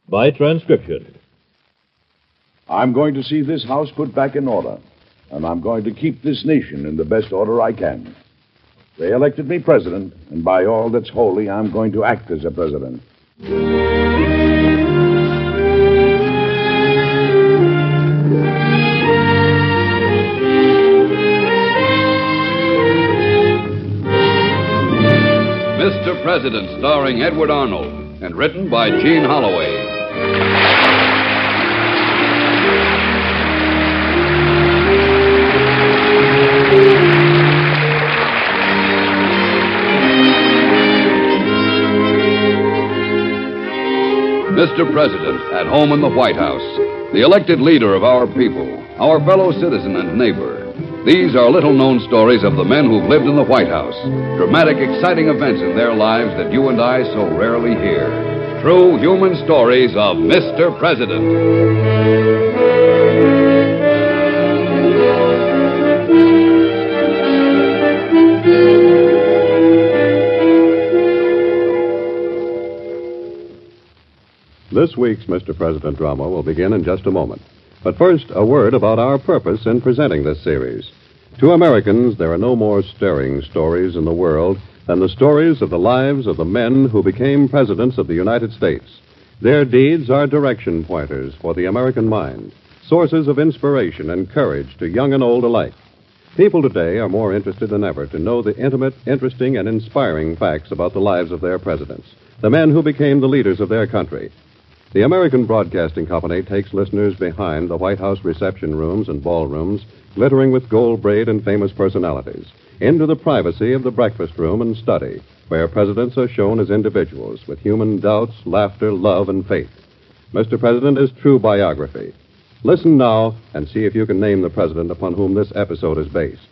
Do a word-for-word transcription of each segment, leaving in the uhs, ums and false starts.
by transcription. I'm going to see this house put back in order, and I'm going to keep this nation in the best order I can. They elected me president, and by all that's holy, I'm going to act as a president. Mister President, starring Edward Arnold, and written by Gene Holloway. Mister President, at home in the White House, the elected leader of our people, our fellow citizen and neighbor. These are little-known stories of the men who've lived in the White House. Dramatic, exciting events in their lives that you and I so rarely hear. True human stories of Mister President. This week's Mister President drama will begin in just a moment. But first, a word about our purpose in presenting this series. To Americans, there are no more stirring stories in the world than the stories of the lives of the men who became presidents of the United States. Their deeds are direction pointers for the American mind, sources of inspiration and courage to young and old alike. People today are more interested than ever to know the intimate, interesting, and inspiring facts about the lives of their presidents, the men who became the leaders of their country. The American Broadcasting Company takes listeners behind the White House reception rooms and ballrooms, glittering with gold braid and famous personalities, into the privacy of the breakfast room and study, where presidents are shown as individuals with human doubts, laughter, love, and faith. Mister President is true biography. Listen now and see if you can name the president upon whom this episode is based.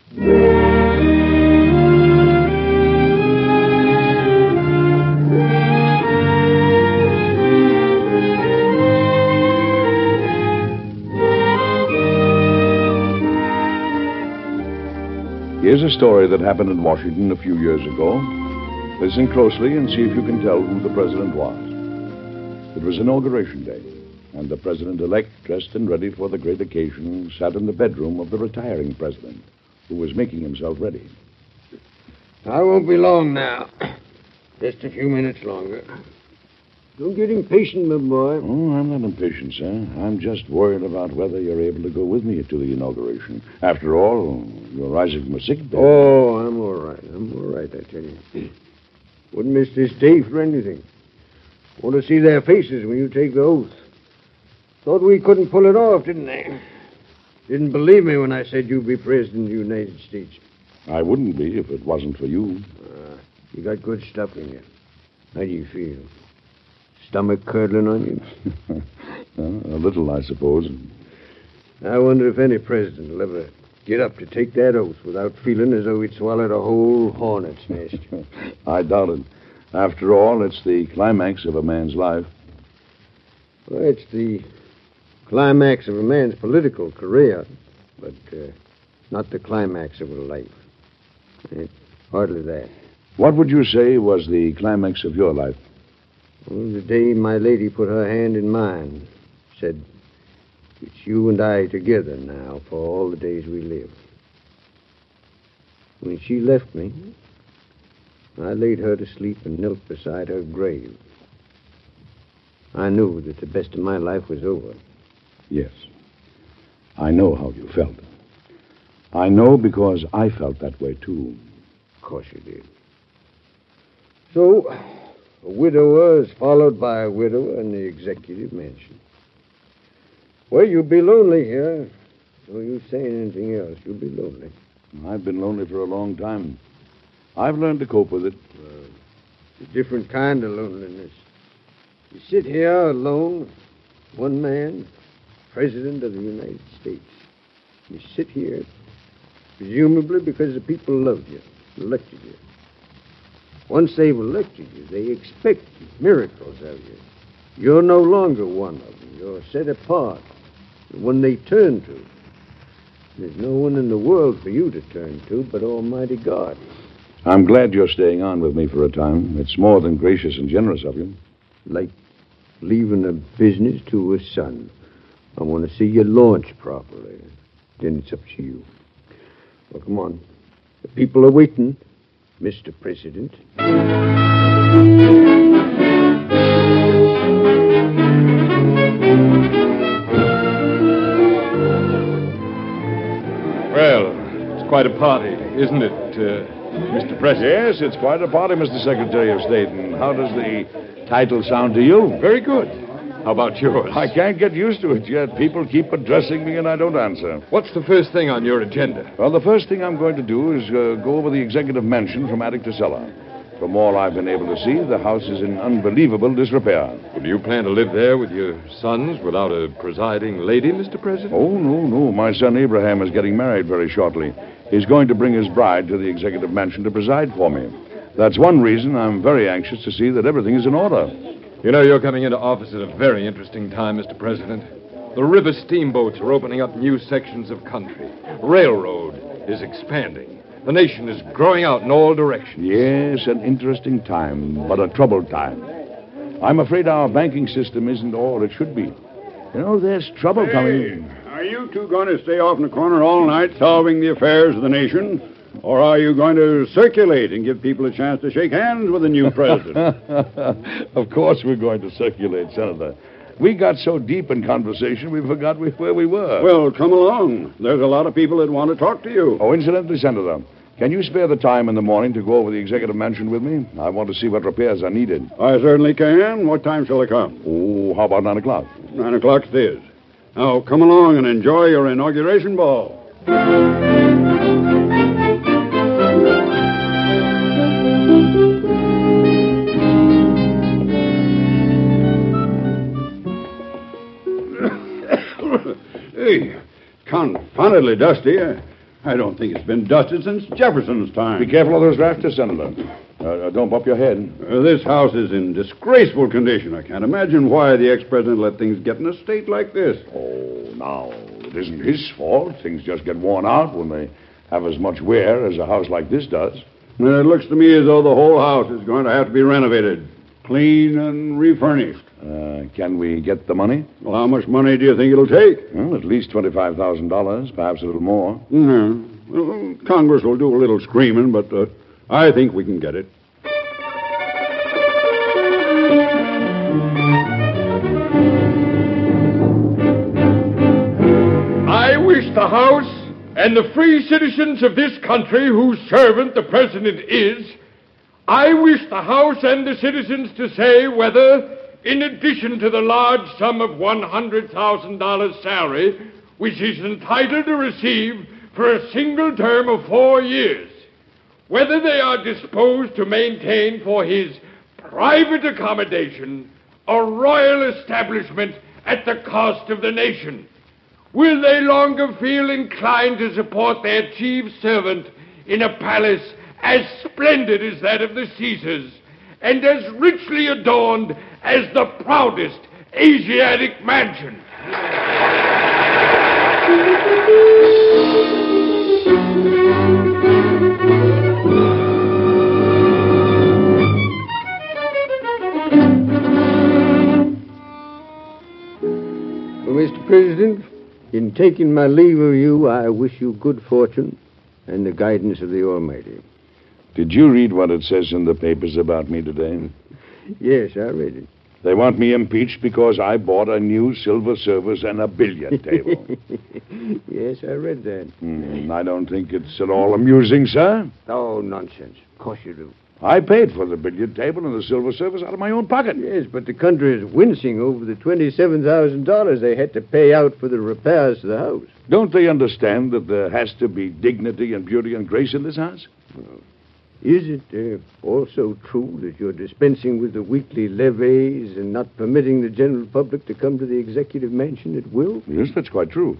Here's a story that happened in Washington a few years ago. Listen closely and see if you can tell who the president was. It was Inauguration Day, and the president-elect, dressed and ready for the great occasion, sat in the bedroom of the retiring president, who was making himself ready. I won't be long now. Just a few minutes longer. Don't get impatient, my boy. Oh, I'm not impatient, sir. I'm just worried about whether you're able to go with me to the inauguration. After all, you're rising from a sick bed. Oh, I'm all right. I'm all right, I tell you. Wouldn't miss this day for anything. Want to see their faces when you take the oath. Thought we couldn't pull it off, didn't they? Didn't believe me when I said you'd be president of the United States. I wouldn't be if it wasn't for you. Uh, you got good stuff in you. How do you feel? Stomach curdling on you? uh, a little, I suppose. I wonder if any president will ever get up to take that oath without feeling as though he'd swallowed a whole hornet's nest. I doubt it. After all, it's the climax of a man's life. Well, it's the climax of a man's political career, but uh, not the climax of a life. It's hardly that. What would you say was the climax of your life? Well, the day my lady put her hand in mine, said, it's you and I together now for all the days we live. When she left me, I laid her to sleep and knelt beside her grave. I knew that the best of my life was over. Yes. I know how you felt. I know because I felt that way, too. Of course you did. So, a widower is followed by a widower in the executive mansion. Well, you'll be lonely here. No use saying anything else. You'll be lonely. I've been lonely for a long time. I've learned to cope with it. Uh, it's a different kind of loneliness. You sit here alone, one man, president of the United States. You sit here, presumably because the people loved you, elected you. Once they've elected you, they expect miracles of you. You're no longer one of them. You're set apart. The one they turn to. There's no one in the world for you to turn to but Almighty God. I'm glad you're staying on with me for a time. It's more than gracious and generous of you. Like leaving the business to a son. I want to see you launched properly. Then it's up to you. Well, come on. The people are waiting, Mister President. Well, it's quite a party, isn't it, uh, Mister President? Yes, it's quite a party, Mister Secretary of State. And how does the title sound to you? Very good. How about yours? I can't get used to it yet. People keep addressing me and I don't answer. What's the first thing on your agenda? Well, the first thing I'm going to do is uh, go over the executive mansion from attic to cellar. From all I've been able to see, the house is in unbelievable disrepair. Well, do you plan to live there with your sons without a presiding lady, Mister President? Oh, no, no. My son Abraham is getting married very shortly. He's going to bring his bride to the executive mansion to preside for me. That's one reason I'm very anxious to see that everything is in order. You know, you're coming into office at a very interesting time, Mister President. The river steamboats are opening up new sections of country. Railroad is expanding. The nation is growing out in all directions. Yes, an interesting time, but a troubled time. I'm afraid our banking system isn't all it should be. You know, there's trouble Hey, coming. are you two going to stay off in the corner all night solving the affairs of the nation? Or are you going to circulate and give people a chance to shake hands with the new president? Of course we're going to circulate, Senator. We got so deep in conversation we forgot we, where we were. Well, come along. There's a lot of people that want to talk to you. Oh, incidentally, Senator, can you spare the time in the morning to go over the executive mansion with me? I want to see what repairs are needed. I certainly can. What time shall I come? Oh, how about nine o'clock? Nine o'clock it is. Now, come along and enjoy your inauguration ball. Hey, confoundedly dusty. I, I don't think it's been dusted since Jefferson's time. Be careful of those rafters, Senator. Uh, don't bump your head. Uh, this house is in disgraceful condition. I can't imagine why the ex-president let things get in a state like this. Oh, now, it isn't his fault. Things just get worn out when they have as much wear as a house like this does. And it looks to me as though the whole house is going to have to be renovated, clean and refurnished. Uh, can we get the money? Well, how much money do you think it'll take? Well, at least twenty-five thousand dollars, perhaps a little more. Mm-hmm. Well, Congress will do a little screaming, but uh, I think we can get it. I wish the House and the free citizens of this country whose servant the President is, I wish the House and the citizens to say whether, in addition to the large sum of one hundred thousand dollars salary, which he's entitled to receive for a single term of four years, whether they are disposed to maintain for his private accommodation a royal establishment at the cost of the nation. Will they longer feel inclined to support their chief servant in a palace as splendid as that of the Caesars and as richly adorned as the proudest Asiatic mansion? Well, Mister President, in taking my leave of you, I wish you good fortune and the guidance of the Almighty. Did you read what it says in the papers about me today? Yes, I read it. They want me impeached because I bought a new silver service and a billiard table. Yes, I read that. Mm, I don't think it's at all amusing, sir. Oh, nonsense. Of course you do. I paid for the billiard table and the silver service out of my own pocket. Yes, but the country is wincing over the twenty-seven thousand dollars they had to pay out for the repairs to the house. Don't they understand that there has to be dignity and beauty and grace in this house? Is it uh, also true that you're dispensing with the weekly levees and not permitting the general public to come to the executive mansion at will? Yes, that's quite true.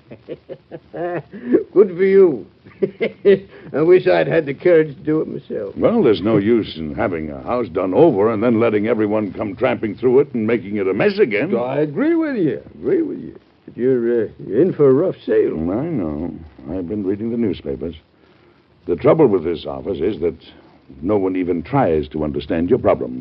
Good for you. I wish I'd had the courage to do it myself. Well, there's no use in having a house done over and then letting everyone come tramping through it and making it a mess again. I agree with you. agree with you. But you're, uh, you're in for a rough sail. I know. I've been reading the newspapers. The trouble with this office is that no one even tries to understand your problems.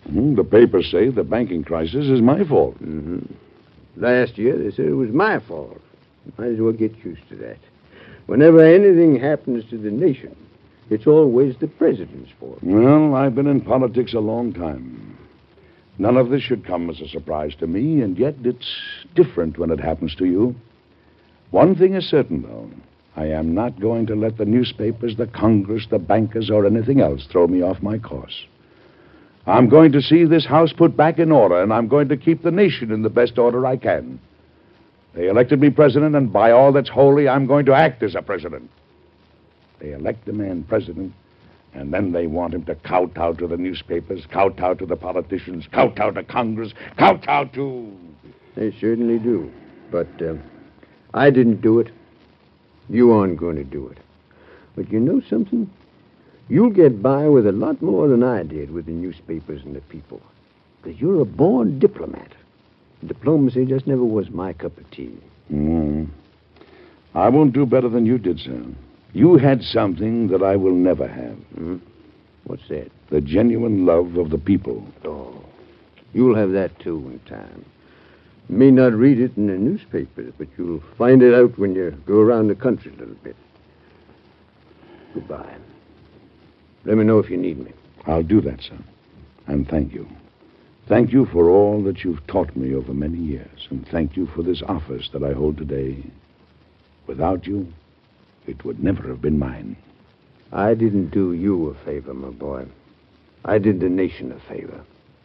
Hmm, the papers say the banking crisis is my fault. Mm-hmm. Last year, they said it was my fault. Might as well get used to that. Whenever anything happens to the nation, it's always the president's fault. Well, I've been in politics a long time. None of this should come as a surprise to me, and yet it's different when it happens to you. One thing is certain, though. I am not going to let the newspapers, the Congress, the bankers, or anything else throw me off my course. I'm going to see this house put back in order, and I'm going to keep the nation in the best order I can. They elected me president, and by all that's holy, I'm going to act as a president. They elect the man president, and then they want him to kowtow to the newspapers, kowtow to the politicians, kowtow to Congress, kowtow to... They certainly do. But uh, I didn't do it. You aren't going to do it. But you know something? You'll get by with a lot more than I did with the newspapers and the people. Because you're a born diplomat. Diplomacy just never was my cup of tea. Mm. I won't do better than you did, sir. You had something that I will never have. Hmm? What's that? The genuine love of the people. Oh, you'll have that, too, in time. You may not read it in the newspapers, but you'll find it out when you go around the country a little bit. Goodbye. Let me know if you need me. I'll do that, sir. And thank you. Thank you for all that you've taught me over many years. And thank you for this office that I hold today. Without you, it would never have been mine. I didn't do you a favor, my boy. I did the nation a favor.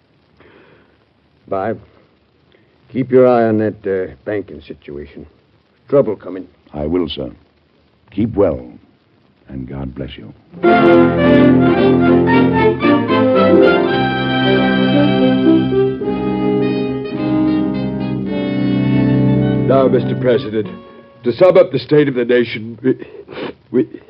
Bye. Keep your eye on that uh, banking situation. Trouble coming. I will, sir. Keep well, and God bless you. Now, Mister President, to sum up the state of the nation, we... we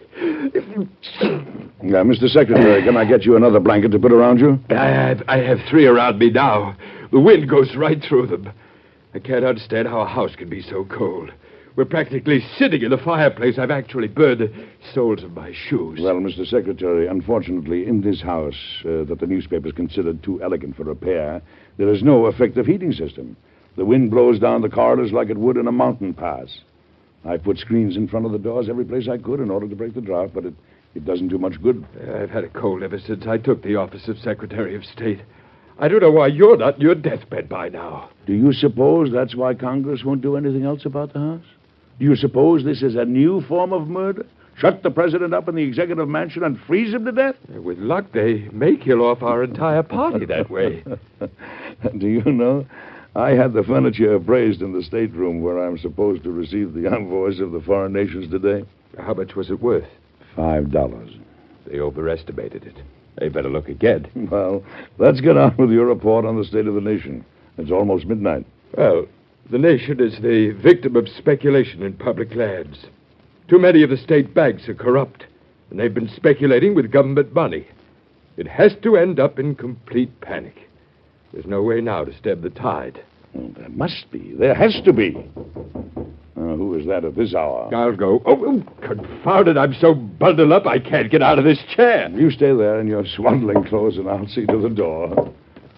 Yeah, Mister Secretary, can I get you another blanket to put around you? I have, I have three around me now. The wind goes right through them. I can't understand how a house can be so cold. We're practically sitting in the fireplace. I've actually burned the soles of my shoes. Well, Mister Secretary, unfortunately, in this house uh, that the newspapers considered too elegant for repair, there is no effective heating system. The wind blows down the corridors like it would in a mountain pass. I put screens in front of the doors every place I could in order to break the draft, but it, it doesn't do much good. I've had a cold ever since I took the office of Secretary of State. I don't know why you're not in your deathbed by now. Do you suppose that's why Congress won't do anything else about the House? Do you suppose this is a new form of murder? Shut the president up in the executive mansion and freeze him to death? With luck, they may kill off our entire party that way. Do you know, I had the furniture appraised in the stateroom where I'm supposed to receive the envoys of the foreign nations today. How much was it worth? Five dollars. They overestimated it. They better look again. Well, let's get on with your report on the state of the nation. It's almost midnight. Well, the nation is the victim of speculation in public lands. Too many of the state banks are corrupt, and they've been speculating with government money. It has to end up in complete panic. There's no way now to stem the tide. Well, there must be. There has to be. Uh, who is that at this hour? I'll go. Oh, oh, confound it. I'm so bundled up I can't get out of this chair. You stay there in your swaddling clothes, and I'll see to the door.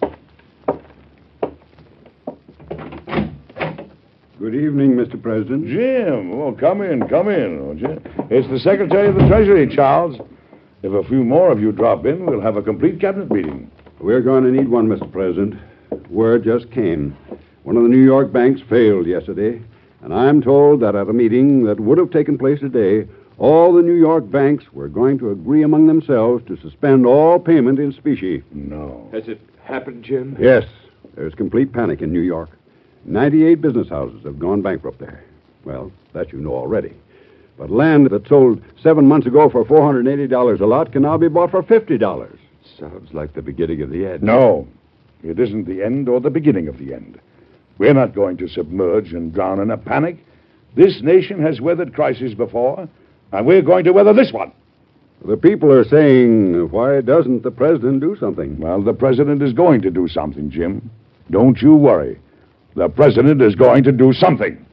Good evening, Mister President. Jim, oh, come in, come in, won't you? It's the Secretary of the Treasury, Charles. If a few more of you drop in, we'll have a complete cabinet meeting. We're going to need one, Mister President. Word just came. One of the New York banks failed yesterday, and I'm told that at a meeting that would have taken place today, all the New York banks were going to agree among themselves to suspend all payment in specie. No. Has it happened, Jim? Yes. There's complete panic in New York. ninety-eight business houses have gone bankrupt there. Well, that you know already. But land that sold seven months ago for four hundred eighty dollars a lot can now be bought for fifty dollars. Sounds like the beginning of the end. No. It isn't the end or the beginning of the end. We're not going to submerge and drown in a panic. This nation has weathered crises before, and we're going to weather this one. The people are saying, why doesn't the president do something? Well, the president is going to do something, Jim. Don't you worry. The president is going to do something.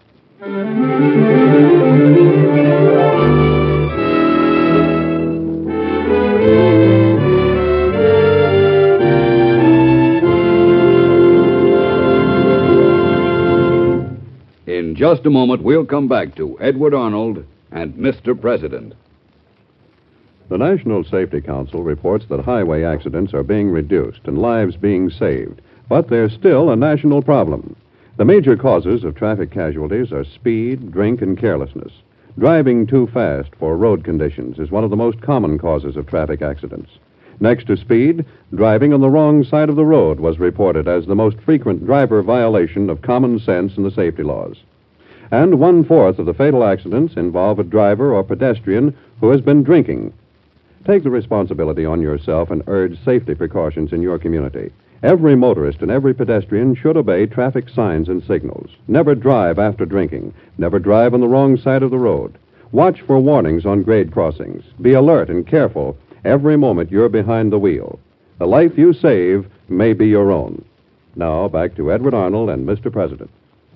just a moment, we'll come back to Edward Arnold and Mister President. The National Safety Council reports that highway accidents are being reduced and lives being saved, but there's still a national problem. The major causes of traffic casualties are speed, drink, and carelessness. Driving too fast for road conditions is one of the most common causes of traffic accidents. Next to speed, driving on the wrong side of the road was reported as the most frequent driver violation of common sense and the safety laws. And one-fourth of the fatal accidents involve a driver or pedestrian who has been drinking. Take the responsibility on yourself and urge safety precautions in your community. Every motorist and every pedestrian should obey traffic signs and signals. Never drive after drinking. Never drive on the wrong side of the road. Watch for warnings on grade crossings. Be alert and careful every moment you're behind the wheel. The life you save may be your own. Now, back to Edward Arnold and Mister President.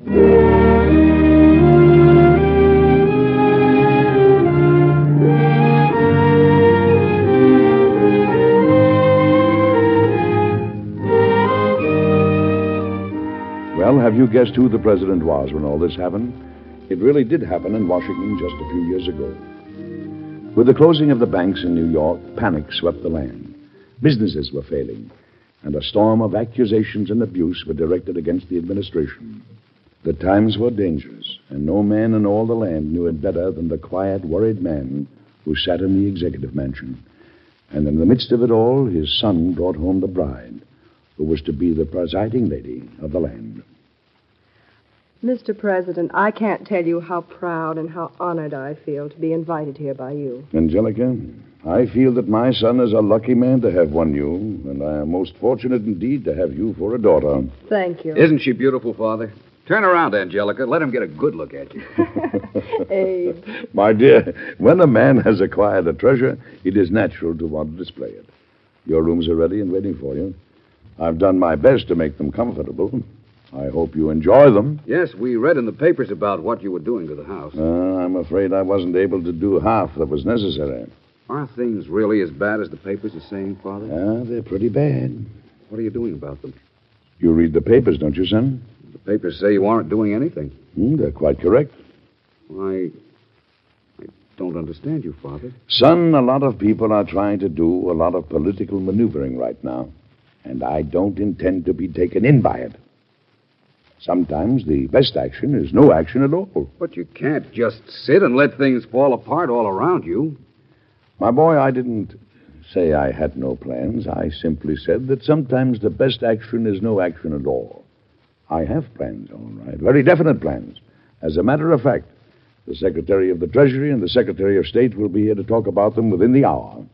Well, have you guessed who the president was when all this happened? It really did happen in Washington just a few years ago. With the closing of the banks in New York, panic swept the land. Businesses were failing, and a storm of accusations and abuse were directed against the administration. The times were dangerous, and no man in all the land knew it better than the quiet, worried man who sat in the executive mansion. And in the midst of it all, his son brought home the bride, who was to be the presiding lady of the land. Mister President, I can't tell you how proud and how honored I feel to be invited here by you. Angelica, I feel that my son is a lucky man to have won you, and I am most fortunate indeed to have you for a daughter. Thank you. Isn't she beautiful, Father? Turn around, Angelica. Let him get a good look at you. Abe. My dear, when a man has acquired a treasure, it is natural to want to display it. Your rooms are ready and waiting for you. I've done my best to make them comfortable. I hope you enjoy them. Yes, we read in the papers about what you were doing to the house. Uh, I'm afraid I wasn't able to do half that was necessary. Are things really as bad as the papers are saying, Father? Ah, they're pretty bad. What are you doing about them? You read the papers, don't you, son? The papers say you aren't doing anything. Hmm, they're quite correct. I... I don't understand you, Father. Son, a lot of people are trying to do a lot of political maneuvering right now, and I don't intend to be taken in by it. Sometimes the best action is no action at all. But you can't just sit and let things fall apart all around you. My boy, I didn't say I had no plans. I simply said that sometimes the best action is no action at all. I have plans, all right, very definite plans. As a matter of fact, the Secretary of the Treasury and the Secretary of State will be here to talk about them within the hour.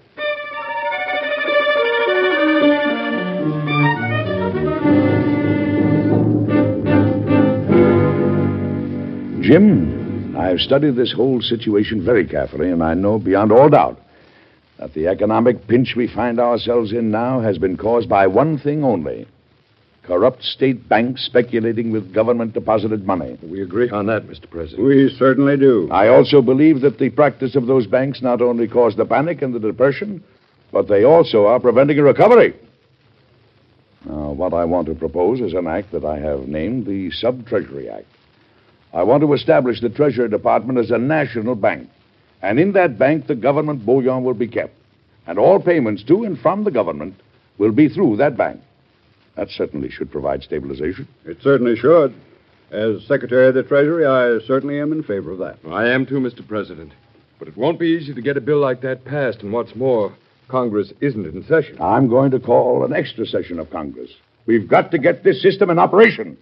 Jim, I've studied this whole situation very carefully, and I know beyond all doubt that the economic pinch we find ourselves in now has been caused by one thing only: corrupt state banks speculating with government-deposited money. We agree on that, Mister President. We certainly do. I also believe that the practice of those banks not only caused the panic and the depression, but they also are preventing a recovery. Now, what I want to propose is an act that I have named the Sub-Treasury Act. I want to establish the Treasury Department as a national bank. And in that bank, the government bullion will be kept. And all payments to and from the government will be through that bank. That certainly should provide stabilization. It certainly should. As Secretary of the Treasury, I certainly am in favor of that. I am too, Mister President. But it won't be easy to get a bill like that passed, and what's more, Congress isn't in session. I'm going to call an extra session of Congress. We've got to get this system in operation.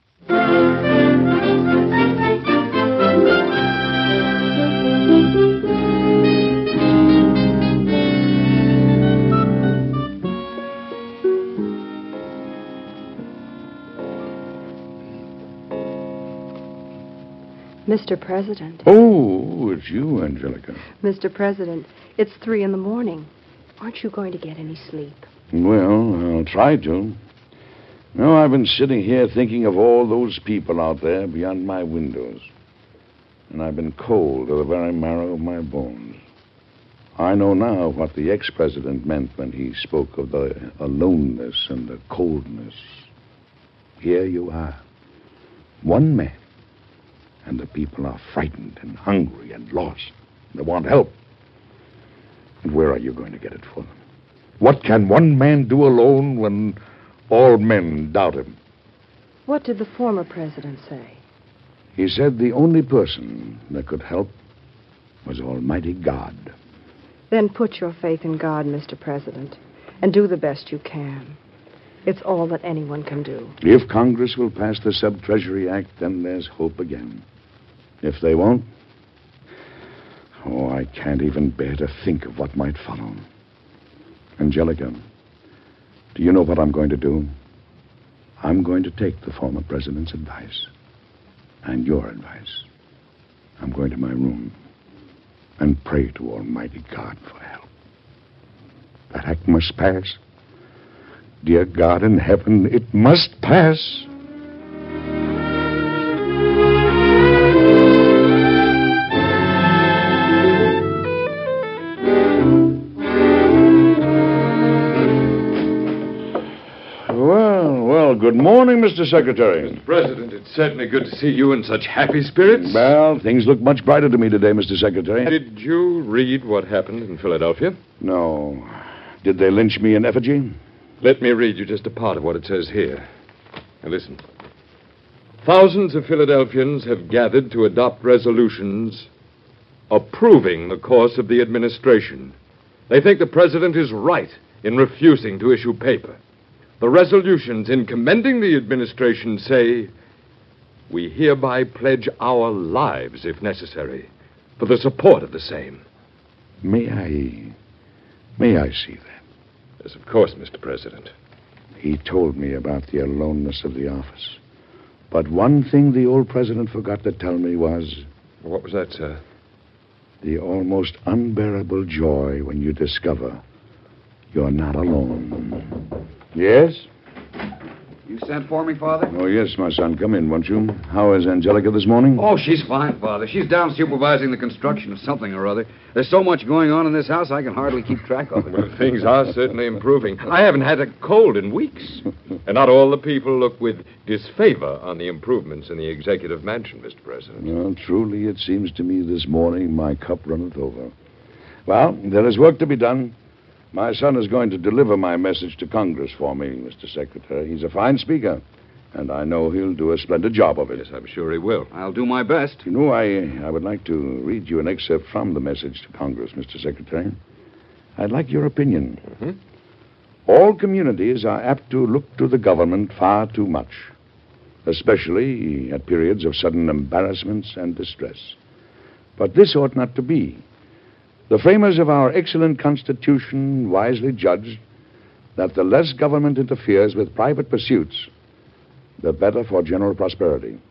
Mister President. Oh, it's you, Angelica. Mister President, it's three in the morning. Aren't you going to get any sleep? Well, I'll try to. No, I've been sitting here thinking of all those people out there beyond my windows. And I've been cold to the very marrow of my bones. I know now what the ex-president meant when he spoke of the aloneness and the coldness. Here you are. One man. And the people are frightened and hungry and lost. They want help. And where are you going to get it for them? What can one man do alone when all men doubt him? What did the former president say? He said the only person that could help was Almighty God. Then put your faith in God, Mister President, and do the best you can. It's all that anyone can do. If Congress will pass the Sub-Treasury Act, then there's hope again. If they won't, oh, I can't even bear to think of what might follow. Angelica, do you know what I'm going to do? I'm going to take the former president's advice and your advice. I'm going to my room and pray to Almighty God for help. That act must pass. Dear God in heaven, it must pass. Well, well, good morning, Mister Secretary. Mister President, it's certainly good to see you in such happy spirits. Well, things look much brighter to me today, Mister Secretary. Did you read what happened in Philadelphia? No. Did they lynch me in effigy? Let me read you just a part of what it says here. Now listen. Thousands of Philadelphians have gathered to adopt resolutions approving the course of the administration. They think the president is right in refusing to issue paper. The resolutions in commending the administration say, we hereby pledge our lives, if necessary, for the support of the same. May I... may I see that? Yes, of course, Mister President. He told me about the aloneness of the office. But one thing the old president forgot to tell me was... What was that, sir? The almost unbearable joy when you discover you're not alone. Yes? You sent for me, Father? Oh, yes, my son. Come in, won't you? How is Angelica this morning? Oh, she's fine, Father. She's down supervising the construction of something or other. There's so much going on in this house, I can hardly keep track of it. Well, things are certainly improving. I haven't had a cold in weeks. And not all the people look with disfavor on the improvements in the executive mansion, Mister President. Well, truly, it seems to me this morning my cup runneth over. Well, there is work to be done. My son is going to deliver my message to Congress for me, Mister Secretary. He's a fine speaker, and I know he'll do a splendid job of it. Yes, I'm sure he will. I'll do my best. You know, I, I would like to read you an excerpt from the message to Congress, Mister Secretary. I'd like your opinion. Mm-hmm. All communities are apt to look to the government far too much, especially at periods of sudden embarrassments and distress. But this ought not to be. The framers of our excellent Constitution wisely judged that the less government interferes with private pursuits, the better for general prosperity.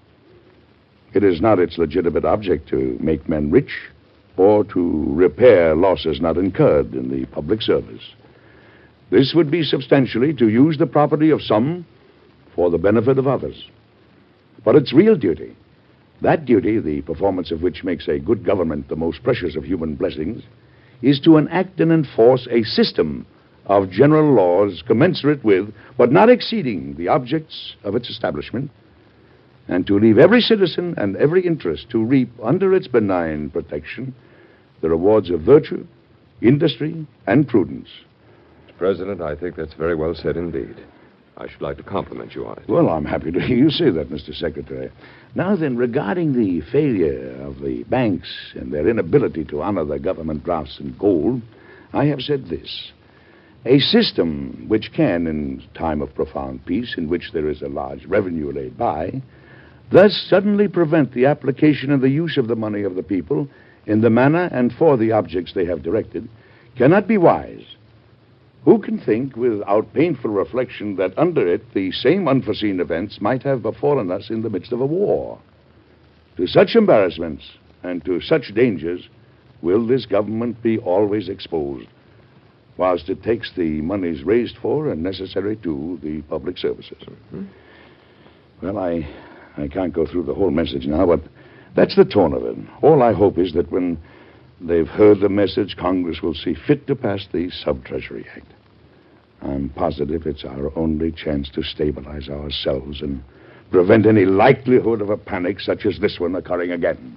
It is not its legitimate object to make men rich or to repair losses not incurred in the public service. This would be substantially to use the property of some for the benefit of others. But its real duty, that duty, the performance of which makes a good government the most precious of human blessings, is to enact and enforce a system of general laws commensurate with, but not exceeding, the objects of its establishment, and to leave every citizen and every interest to reap under its benign protection the rewards of virtue, industry, and prudence. Mister President, I think that's very well said indeed. I should like to compliment you on it. Well, I'm happy to hear you say that, Mister Secretary. Now then, regarding the failure of the banks and their inability to honor their government drafts in gold, I have said this. A system which can, in time of profound peace, in which there is a large revenue laid by, thus suddenly prevent the application and the use of the money of the people in the manner and for the objects they have directed, cannot be wise. Who can think, without painful reflection, that under it the same unforeseen events might have befallen us in the midst of a war? To such embarrassments and to such dangers will this government be always exposed, whilst it takes the monies raised for and necessary to the public services. Mm-hmm. Well, I, I can't go through the whole message now, but that's the tone of it. All I hope is that when they've heard the message, Congress will see fit to pass the Sub-Treasury Act. I'm positive it's our only chance to stabilize ourselves and prevent any likelihood of a panic such as this one occurring again.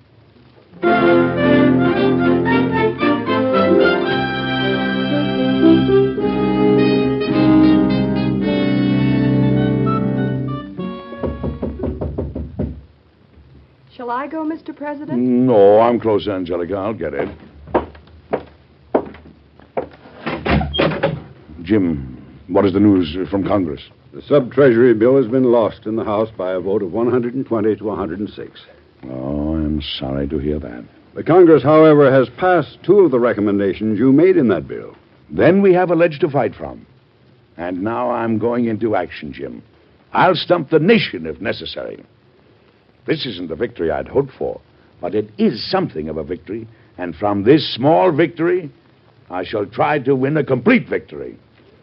Shall I go, Mister President? No, I'm close, Angelica. I'll get it. Jim, what is the news from Congress? The sub-treasury bill has been lost in the House by a vote of one hundred twenty to one hundred six. Oh, I'm sorry to hear that. The Congress, however, has passed two of the recommendations you made in that bill. Then we have a ledge to fight from. And now I'm going into action, Jim. I'll stump the nation if necessary. This isn't the victory I'd hoped for, but it is something of a victory, and from this small victory, I shall try to win a complete victory.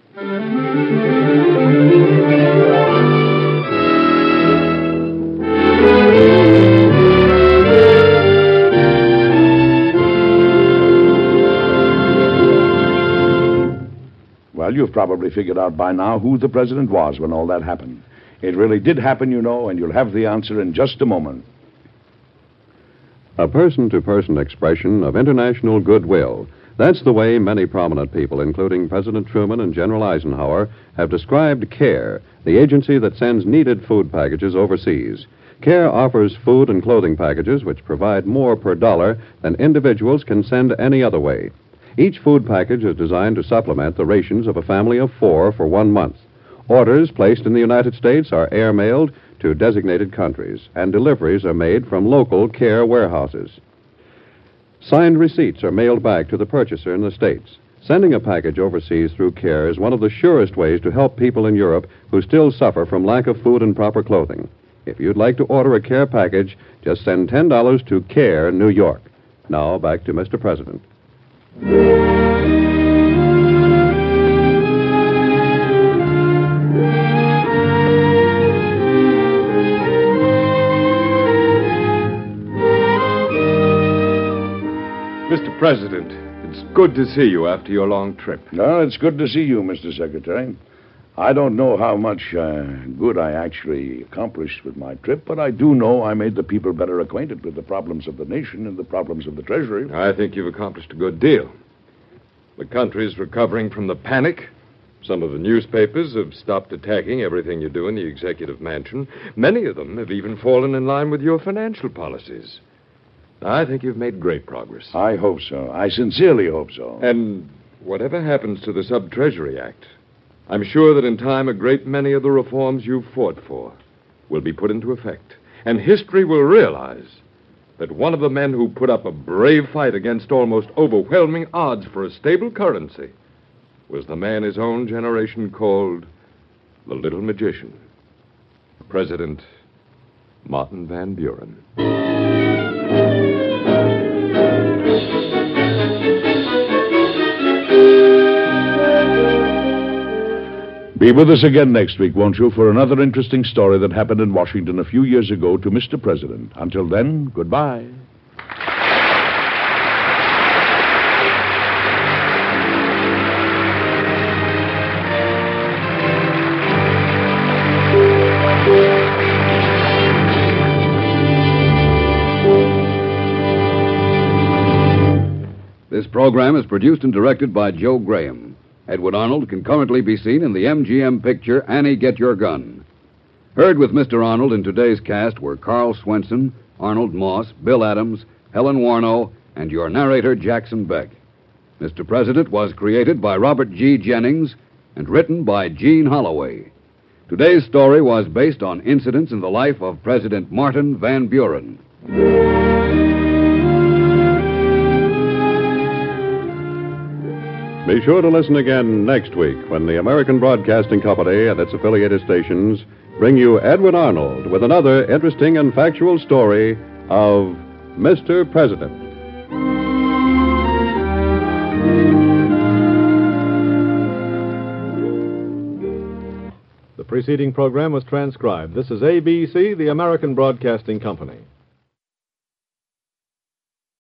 Well, you've probably figured out by now who the president was when all that happened. It really did happen, you know, and you'll have the answer in just a moment. A person-to-person expression of international goodwill. That's the way many prominent people, including President Truman and General Eisenhower, have described CARE, the agency that sends needed food packages overseas. CARE offers food and clothing packages which provide more per dollar than individuals can send any other way. Each food package is designed to supplement the rations of a family of four for one month. Orders placed in the United States are air-mailed to designated countries, and deliveries are made from local CARE warehouses. Signed receipts are mailed back to the purchaser in the States. Sending a package overseas through CARE is one of the surest ways to help people in Europe who still suffer from lack of food and proper clothing. If you'd like to order a CARE package, just send ten dollars to CARE, New York. Now, back to Mister President. Mister President, it's good to see you after your long trip. Well, it's good to see you, Mister Secretary. I don't know how much uh, good I actually accomplished with my trip, but I do know I made the people better acquainted with the problems of the nation and the problems of the Treasury. I think you've accomplished a good deal. The country's recovering from the panic. Some of the newspapers have stopped attacking everything you do in the executive mansion. Many of them have even fallen in line with your financial policies. I think you've made great progress. I hope so. I sincerely hope so. And whatever happens to the Sub-Treasury Act, I'm sure that in time a great many of the reforms you've fought for will be put into effect. And history will realize that one of the men who put up a brave fight against almost overwhelming odds for a stable currency was the man his own generation called the Little Magician, President Martin Van Buren. Be with us again next week, won't you, for another interesting story that happened in Washington a few years ago to Mister President. Until then, goodbye. This program is produced and directed by Joe Graham. Edward Arnold can currently be seen in the M G M picture Annie, Get Your Gun. Heard with Mister Arnold in today's cast were Carl Swenson, Arnold Moss, Bill Adams, Helen Warno, and your narrator, Jackson Beck. Mister President was created by Robert G. Jennings and written by Gene Holloway. Today's story was based on incidents in the life of President Martin Van Buren. Be sure to listen again next week when the American Broadcasting Company and its affiliated stations bring you Edward Arnold with another interesting and factual story of Mister President. The preceding program was transcribed. This is A B C, the American Broadcasting Company.